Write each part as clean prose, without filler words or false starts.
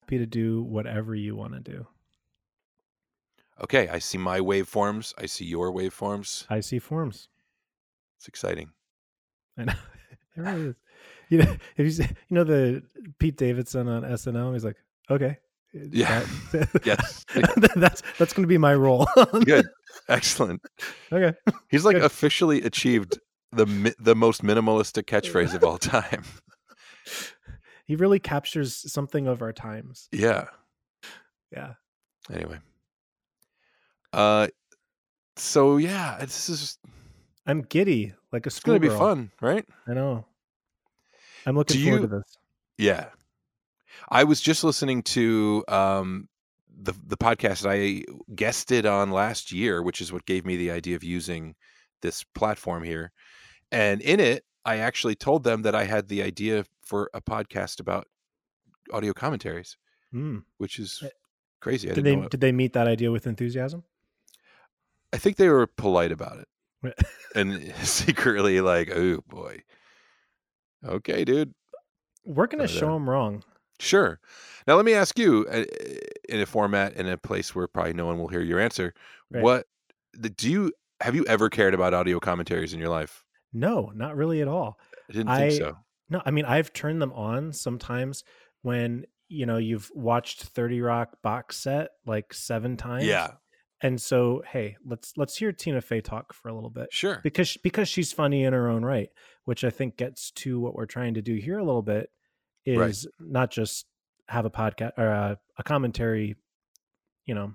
to do whatever you want to do. Okay, I see my waveforms. I see your waveforms. I see forms. It's exciting. I know. It really is. You know, if you see, the Pete Davidson on SNL, he's like, okay, Yeah. Yes. that's going to be my role. Good. Excellent. Okay. He's like Good. officially achieved the most minimalistic catchphrase of all time. He really captures something of our times. Yeah. Yeah. Anyway. So yeah, this is I'm giddy like a it's gonna be schoolgirl. fun, right? I know. I'm looking Do forward to you this. Yeah. I was just listening to the podcast that I guested on last year, which is what gave me the idea of using this platform here. And in it, I actually told them that I had the idea for a podcast about audio commentaries, Mm. which is crazy. I Did didn't they know it. did they meet that idea with enthusiasm? I think they were polite about it and secretly like, oh boy. Okay, dude. We're gonna But, show them wrong. sure. Now let me ask you, in a format, in a place where probably no one will hear your answer. Right. Have you ever cared about audio commentaries in your life? No, not really at all. I didn't think I so. No, I mean, I've turned them on sometimes when, you've watched 30 Rock box set like 7 times. Yeah, And so, hey, let's hear Tina Fey talk for a little bit sure. because she's funny in her own right, which I think gets to what we're trying to do here a little bit, Right. is not just have a podcast or a commentary, you know,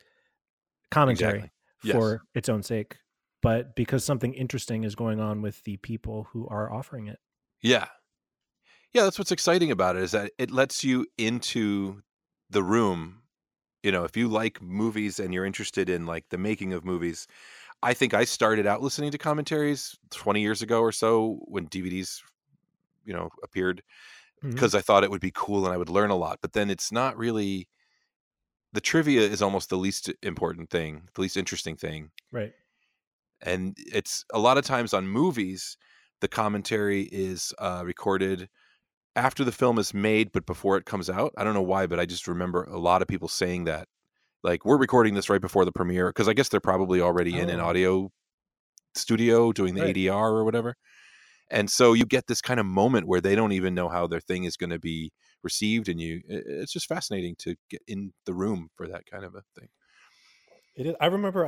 commentary Exactly. Yes. for its own sake, but because something interesting is going on with the people who are offering it. Yeah. Yeah, that's what's exciting about it, is that it lets you into the room. If you like movies and you're interested in like the making of movies, I think I started out listening to commentaries 20 years ago or so when DVDs, appeared, Mhm. because I thought it would be cool and I would learn a lot. But then it's not really, the trivia is almost the least important thing, the least interesting thing. Right. And it's a lot of times on movies, the commentary is recorded after the film is made, but before it comes out. I don't know why, but I just remember a lot of people saying that. Like, we're recording this right before the premiere, because I guess they're probably already in an Oh, audio studio doing the right. ADR or whatever. And so you get this kind of moment where they don't even know how their thing is going to be received. And it's just fascinating to get in the room for that kind of a thing. It is. I remember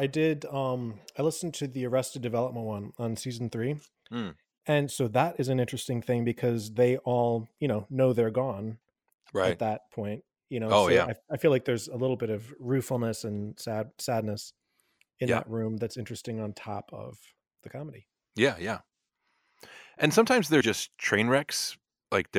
I listened to the Arrested Development one on season 3. Mm, And so that is an interesting thing because they all, know they're gone right. at that point, Oh, so yeah. I feel like there's a little bit of ruefulness and sadness in Yeah. that room that's interesting on top of the comedy. Yeah. Yeah. And sometimes they're just train wrecks. Like,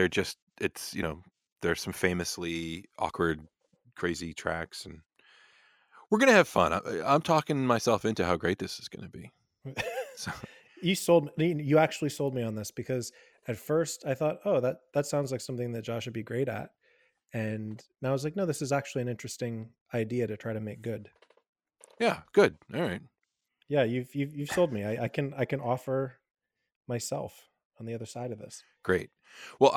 there's some famously awkward, crazy tracks, and we're going to have fun. I'm talking myself into how great this is going to be. So, You actually sold me on this because at first I thought, oh, that sounds like something that Josh would be great at. And now I was like, no, this is actually an interesting idea to try to make good. yeah, good. All right. Yeah, you've sold me. I can offer myself on the other side of this. Great. Well,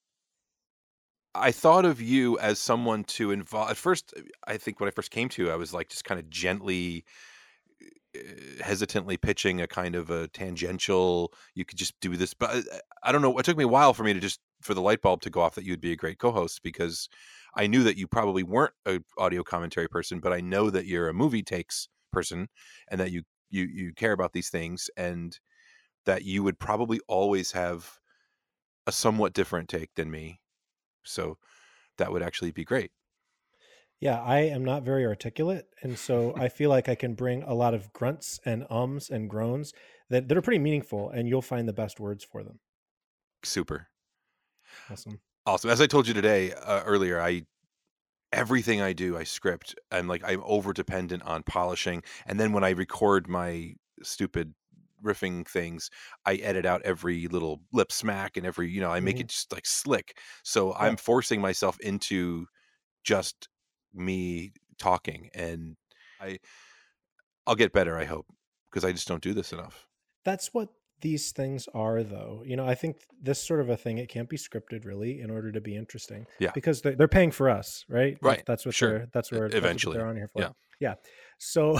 I thought of you as someone to involve. At first, I think when I first came to you, I was like just kind of gently, hesitantly pitching a kind of a tangential. You could just do this, but I don't know. It took me a while for me to just for the light bulb to go off that you'd be a great co-host, because I knew that you probably weren't an audio commentary person, but I know that you're a movie takes person, and that you care about these things, and that you would probably always have a somewhat different take than me. So that would actually be great. Yeah, I am not very articulate, and so I feel like I can bring a lot of grunts and ums and groans that are pretty meaningful, and you'll find the best words for them. Super. Awesome. Awesome. As I told you today, earlier, everything I do, I script. I'm over dependent on polishing. And then when I record my stupid riffing things, I edit out every little lip smack and I make Hmm. it just like slick. So Yeah, I'm forcing myself into just me talking, and I'll get better, I hope, because I just don't do this enough. that's what these things are, though. I think this sort of a thing, it can't be scripted really in order to be interesting, Yeah. because they're paying for us, right? Right. That's what Sure. that's what Eventually. they're on here for. Yeah. Yeah. So,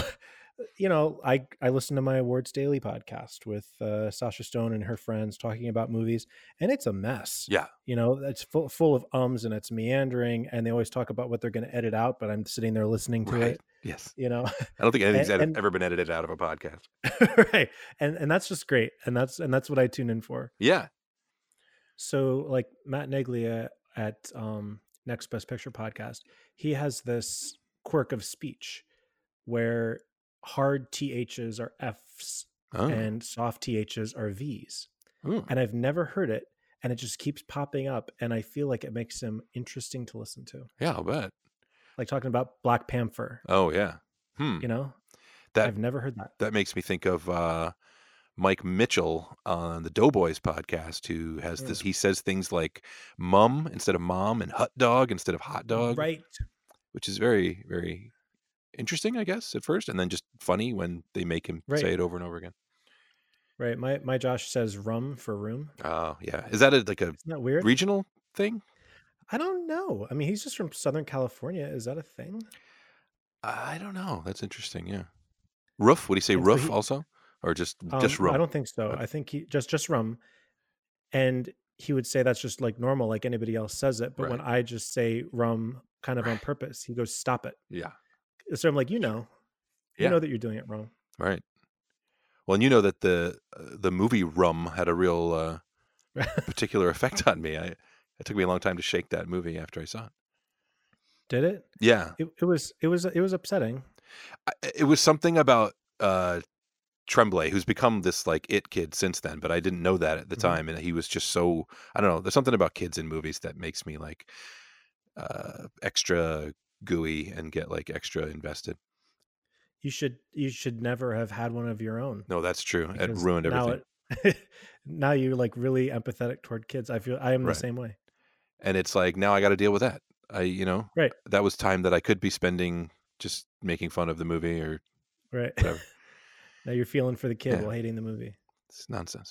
I listen to my Awards Daily podcast with Sasha Stone and her friends talking about movies, and it's a mess. Yeah. It's full of ums, and it's meandering, and they always talk about what they're going to edit out, but I'm sitting there listening to Right. it. Yes. You know, I don't think anything's and ever been edited out of a podcast. right, and that's just great, and that's what I tune in for. Yeah. So, like Matt Neglia at Next Best Picture podcast, he has this quirk of speech where hard THs are Fs Oh. and soft THs are Vs. Ooh. And I've never heard it, and it just keeps popping up, and I feel like it makes him interesting to listen to. Yeah, I'll bet. Like talking about Black Panther. Oh yeah. I've never heard that. That makes me think of Mike Mitchell on the Doughboys podcast, who has this. He says things like "mum" instead of "mom" and "hot dog" instead of "hot dog," Right. which is very, very interesting, I guess, at first, and then just funny when they make him say it over and over again. Right. My Josh says "rum" for room. Oh yeah. Is that like a Isn't that weird? regional thing? I don't know. I mean, he's just from Southern California. Is that a thing? I don't know. That's interesting. Yeah. Roof? Would he say roof also, or just rum? I don't think so. I think he just rum, and he would say that's just like normal, like anybody else says it. But when I just say rum, kind of on purpose, he goes, "Stop it." Yeah. So I'm like, you know that you're doing it wrong, right? Well, and you know that the movie Rum had a real particular effect on me. It took me a long time to shake that movie after I saw it. Did it? Yeah. It was upsetting. It was something about Tremblay, who's become this like it kid since then, but I didn't know that at the time, and he was just so, I don't know. There's something about kids in movies that makes me like extra gooey and get like extra invested. You should never have had one of your own. No, that's true. It ruined everything. Now you're like really empathetic toward kids. I am the same way. And it's like, now I got to deal with that. Right. That was time that I could be spending just making fun of the movie or whatever. Now you're feeling for the kid while hating the movie. It's nonsense.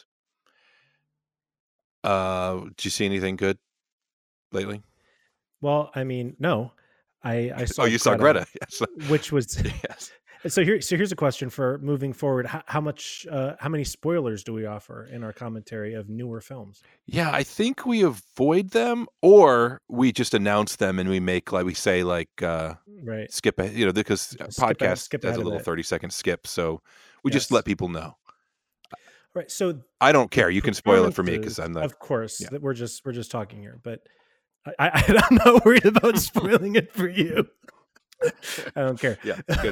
Did you see anything good lately? Well, I mean, no. I saw. You saw Greta, yes. Which was yes. So here's a question for moving forward. How many spoilers do we offer in our commentary of newer films? Yeah, I think we avoid them, or we just announce them and we make like we say like skip ahead, because podcast has a little 30-second skip, so we just let people know. Right. So I don't care. You can spoil it for me because I'm not. Of course, we're just talking here, but I'm not worried about spoiling it for you. I don't care. Yeah, good.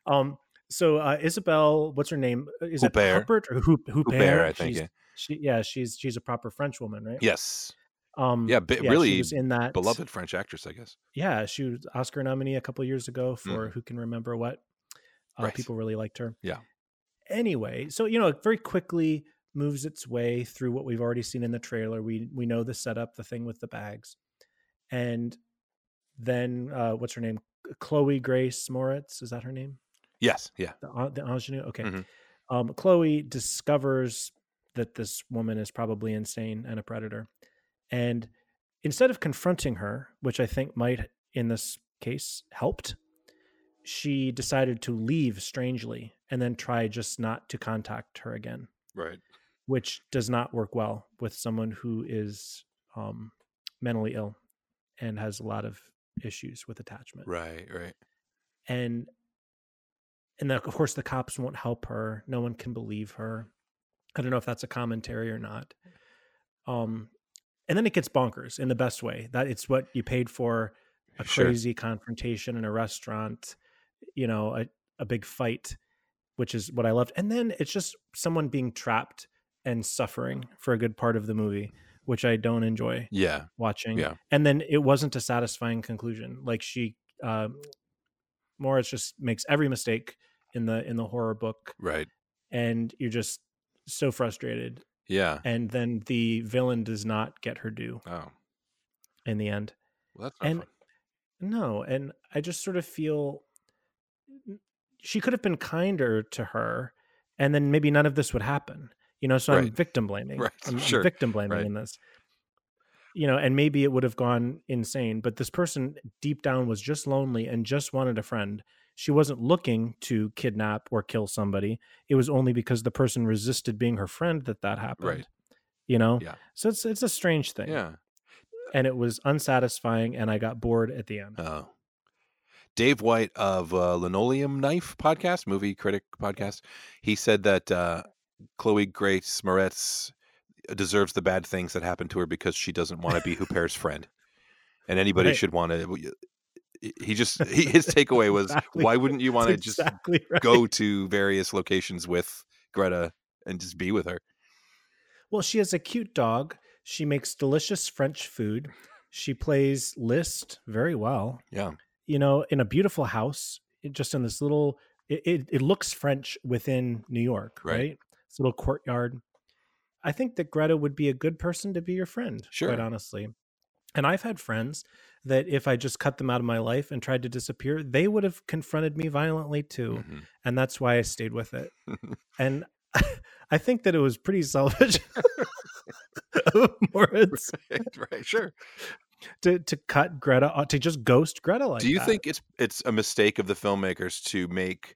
So Isabelle, what's her name? Is Huppert. it Huppert or Huppert? I think. She's a proper French woman, right? Yes. Really she was in that beloved French actress, I guess. Yeah, she was Oscar nominee a couple of years ago for Who Can Remember What. People really liked her. Yeah. Anyway, so it very quickly moves its way through what we've already seen in the trailer. We know the setup, the thing with the bags, and then what's her name? Chloe Grace Moritz, is that her name? Yes. Yeah. The ingenue. Okay. Chloe discovers that this woman is probably insane and a predator, and instead of confronting her, which I think might in this case helped, she decided to leave strangely and then try just not to contact her again. Right. Which does not work well with someone who is mentally ill and has a lot of issues with attachment. Right. And of course the cops won't help her. No one can believe her. I don't know if that's a commentary or not. And then it gets bonkers in the best way. That it's what you paid for, a crazy confrontation in a restaurant, a big fight, which is what I loved. And then it's just someone being trapped and suffering for a good part of the movie, which I don't enjoy watching. Yeah. And then it wasn't a satisfying conclusion. Like Moritz just makes every mistake in the horror book. Right. And you're just so frustrated. Yeah. And then the villain does not get her due. Oh. In the end. Well, that's not fun. No, and I just sort of feel she could have been kinder to her, and then maybe none of this would happen. So Right. I'm victim blaming. Right. I'm Sure. victim blaming Right. in this. And maybe it would have gone insane, but this person deep down was just lonely and just wanted a friend. She wasn't looking to kidnap or kill somebody. It was only because the person resisted being her friend that happened. Right. Yeah. So it's a strange thing. Yeah. And it was unsatisfying, and I got bored at the end. Oh. Dave White of Linoleum Knife podcast, movie critic podcast, he said that Chloe Grace Moretz deserves the bad things that happen to her because she doesn't want to be Hupert's friend, and anybody should want to. His takeaway was, Exactly. why wouldn't you want to That's just exactly right. go to various locations with Greta and just be with her? Well, she has a cute dog. She makes delicious French food. She plays Liszt very well. Yeah. In a beautiful house, just in this little, it looks French within New York, right? This little courtyard. I think that Greta would be a good person to be your friend, Sure. quite honestly. And I've had friends that if I just cut them out of my life and tried to disappear, they would have confronted me violently too. Mhm. And that's why I stayed with it. And I think that it was pretty selfish of Moritz Right. Sure. to cut Greta, to just ghost Greta like that. Do you think it's a mistake of the filmmakers to make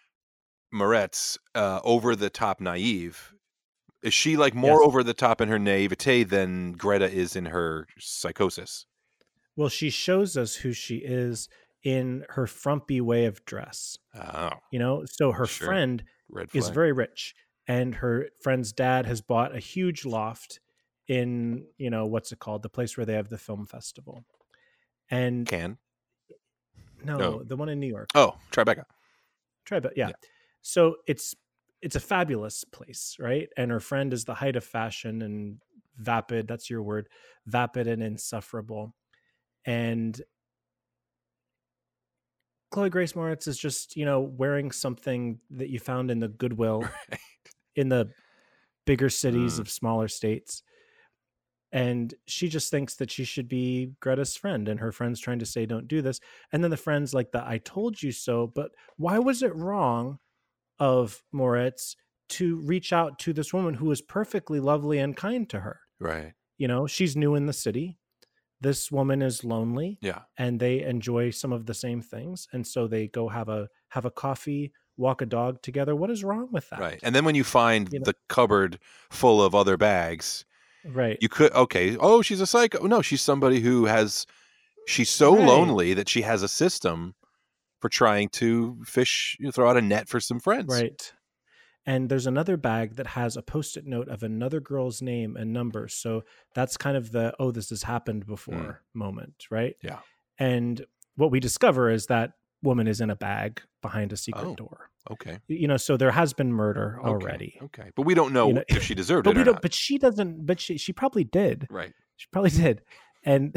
Moretz over the top naive? Is she like more Yes. over the top in her naivete than Greta is in her psychosis? Well, she shows us who she is in her frumpy way of dress. Oh, So her Sure. friend red is flag. very rich, and her friend's dad has bought a huge loft in, what's it called? The place where they have the film festival. And Can. no, the one in New York. Oh, Tribeca. Yeah. So it's a fabulous place, right? And her friend is the height of fashion and vapid, that's your word, vapid and insufferable. And Chloe Grace Moretz is just, wearing something that you found in the Goodwill in the bigger cities of smaller states. And she just thinks that she should be Greta's friend, and her friend's trying to say, don't do this. And then the friend's like, I told you so. But why was it wrong of Moritz to reach out to this woman who was perfectly lovely and kind to her? Right. She's new in the city. This woman is lonely. Yeah. And they enjoy some of the same things. And so they go have a coffee, walk a dog together. What is wrong with that? Right. And then when you find the cupboard full of other bags, right, you could, she's a psycho. No, she's somebody she's so lonely that she has a system for trying to throw out a net for some friends. Right. And there's another bag that has a Post-it note of another girl's name and number. So that's kind of the, this has happened before moment, right? Yeah. And what we discover is that woman is in a bag behind a secret door. Okay. So there has been murder already. Okay. But we don't know if she deserved it or not. But she doesn't, but she probably did. Right. She probably did. And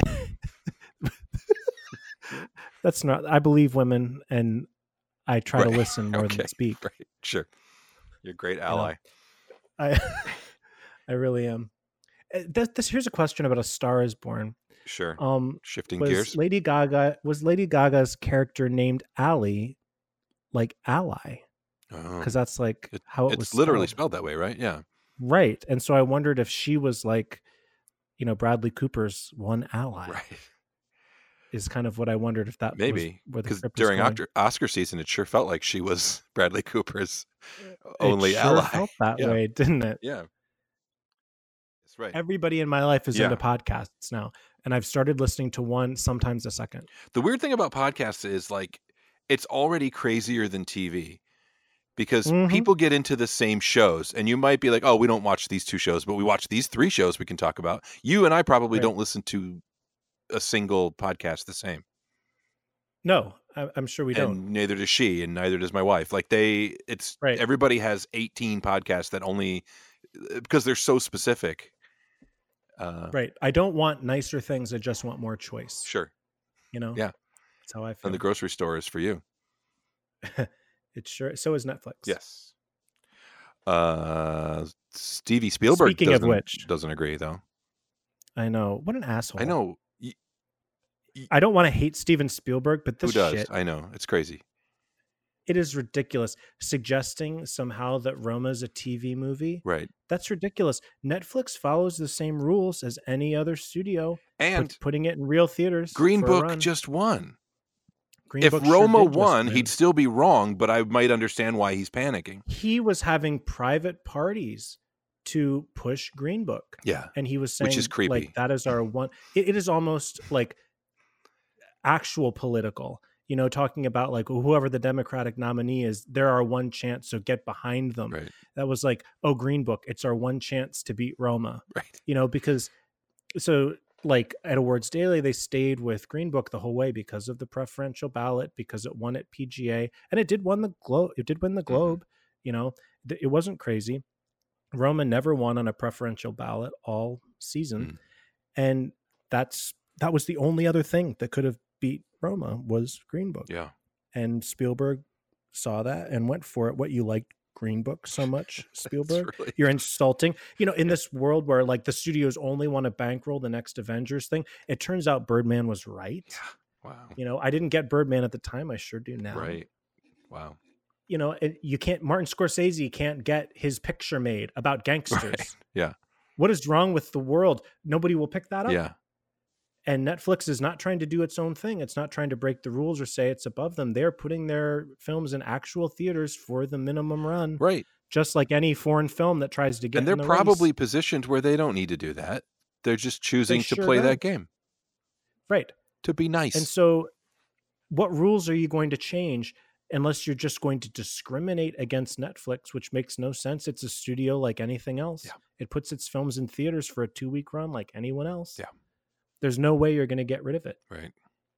that's not, I believe women, and I try to listen more than speak. Right. Sure. You're a great ally. I really am. Here's a question about A Star Is Born. Sure. Shifting was gears. Lady Gaga's character named Ally like ally? Because that's like how it was literally spelled that way, right? Yeah. Right. And so I wondered if she was like, Bradley Cooper's one ally. Right. Is kind of what I wondered if that maybe because during Oscar season, it sure felt like she was Bradley Cooper's only ally. Felt that way, didn't it? Yeah, that's right. Everybody in my life is into podcasts now, and I've started listening to one, sometimes a second. The weird thing about podcasts is like it's already crazier than TV because people get into the same shows, and you might be like, "Oh, we don't watch these 2 shows, but we watch these 3 shows we can talk about." You and I probably don't listen to a single podcast the same. No, I'm sure we don't. And neither does she, and neither does my wife. Like everybody has 18 podcasts that only because they're so specific. Right. I don't want nicer things. I just want more choice. Sure. Yeah. That's how I feel. And the grocery store is for you. It's sure. So is Netflix. Yes. Stevie Spielberg. Speaking of which, doesn't agree though. I know. What an asshole. I know. I don't want to hate Steven Spielberg, but this who does? shit. I know. It's crazy. It is ridiculous. Suggesting somehow that Roma is a TV movie, Right. that's ridiculous. Netflix follows the same rules as any other studio, And putting it in real theaters Green for a Book run. just won. Green If Book sure Roma did just won, win. he'd still be wrong, but I might understand why he's panicking. He was having private parties to push Green Book. Yeah. And he was saying, Which is creepy. like, that is our one. It is almost like actual political, you know, talking about like whoever the Democratic nominee is, they're our one chance, so get behind them. Right. That was like, oh, Green Book, it's our one chance to beat Roma. Right. You know, because so like at Awards Daily, they stayed with Green Book the whole way because of the preferential ballot, because it won at PGA, and it did win the Globe. It did win the Globe. You know, it wasn't crazy. Roma never won on a preferential ballot all season, and that was the only other thing that could have beat Roma was Green Book. Yeah. And Spielberg saw that and went for it. What, you liked Green Book so much, Spielberg? really... You're insulting. You know, in this world where like the studios only want to bankroll the next Avengers thing, it turns out Birdman was right. Yeah. Wow. You know, I didn't get Birdman at the time. I sure do now. Right. Wow. You know, you can't, Martin Scorsese can't get his picture made about gangsters. Right. Yeah. What is wrong with the world? Nobody will pick that up. Yeah. And Netflix is not trying to do its own thing. It's not trying to break the rules or say it's above them. They're putting their films in actual theaters for the minimum run. Right. Just like any foreign film that tries to get and they're in the probably race. Positioned where they don't need to do that. They're just choosing to play that game. Right. To be nice. And so what rules are you going to change unless you're just going to discriminate against Netflix, which makes no sense? It's a studio like anything else. Yeah. It puts its films in theaters for a 2-week run like anyone else. Yeah. There's no way you're going to get rid of it. Right.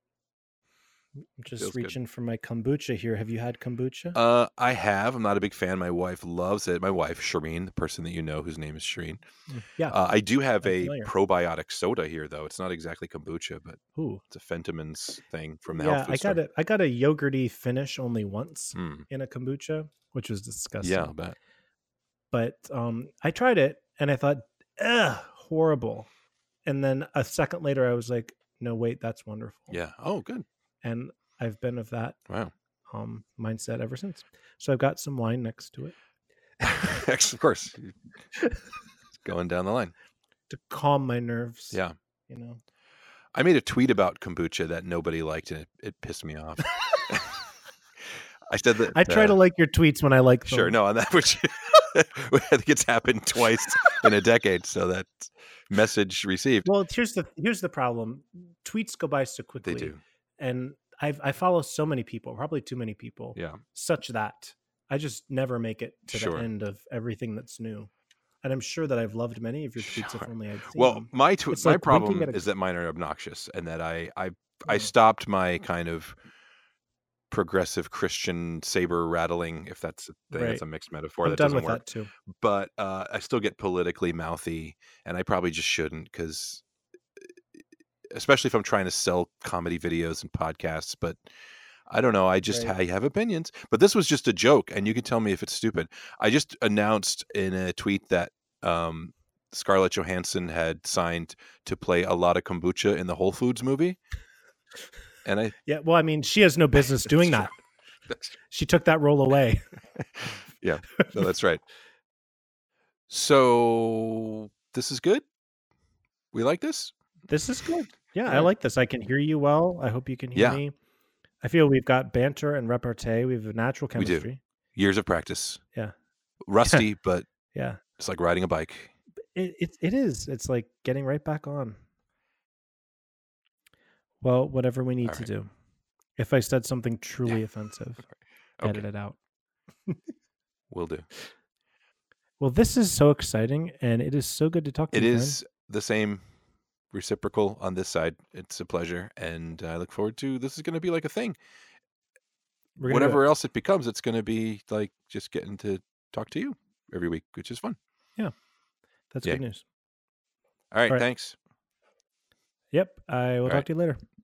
I'm just reaching for my kombucha here. Have you had kombucha? I have. I'm not a big fan. My wife loves it. My wife, Shireen, the person that you know whose name is Shireen. Yeah. I do have I'm a familiar. probiotic soda here, though. It's not exactly kombucha, but Ooh. it's a Fentimans thing from the health food store. I got a yogurty finish only once Mm. in a kombucha, which was disgusting. Yeah, I bet. But I tried it and I thought, horrible. And then a second later, I was like, no, wait, that's wonderful. Yeah. Oh, good. And I've been of that Wow. mindset ever since. So I've got some wine next to it. Of course. It's going down the line. To calm my nerves. Yeah. You know. I made a tweet about kombucha that nobody liked, and it pissed me off. I said that I try to like your tweets when I like them. Sure, no, on that which I think it's happened twice in a decade, so that message received. Well, here's the problem. Tweets go by so quickly. They do. And I follow so many people, probably too many people. Yeah. Such that I just never make it to the end of everything that's new. And I'm sure that I've loved many of your tweets if only I'd seen them. My problem is that mine are obnoxious, and that I stopped my kind of progressive Christian saber rattling, if that's a thing. That's a mixed metaphor. I'm that done doesn't with work. That too. But I still get politically mouthy, and I probably just shouldn't, because especially if I'm trying to sell comedy videos and podcasts. But I don't know. I just have opinions. But this was just a joke, and you can tell me if it's stupid. I just announced in a tweet that Scarlett Johansson had signed to play a lot of kombucha in the Whole Foods movie. And well, I mean, she has no business doing that. She took that role away. Yeah, no, that's right. So this is good. We like this. This is good. Yeah, I like this. I can hear you well. I hope you can hear me. I feel we've got banter and repartee. We have a natural chemistry. We do. Years of practice. Yeah. Rusty, but yeah, it's like riding a bike. It is. It's like getting right back on. Well, whatever we need to do. If I said something truly offensive, edit it out. Will do. Well, this is so exciting, and it is so good to talk to you. It is the same reciprocal on this side. It's a pleasure, and I look forward to this. Is going to be like a thing. Whatever else it becomes, it's going to be like just getting to talk to you every week, which is fun. Yeah, that's good news. All right, thanks. Yep, I will talk to you later.